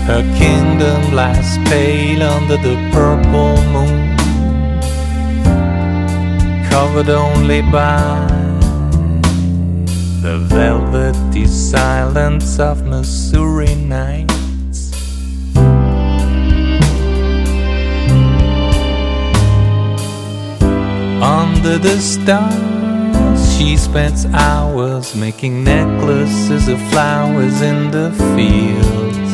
Her kingdom lies pale under the purple moon, covered only by the velvety silence of Missouri nights. Under the stars, she spends hours making necklaces of flowers in the field.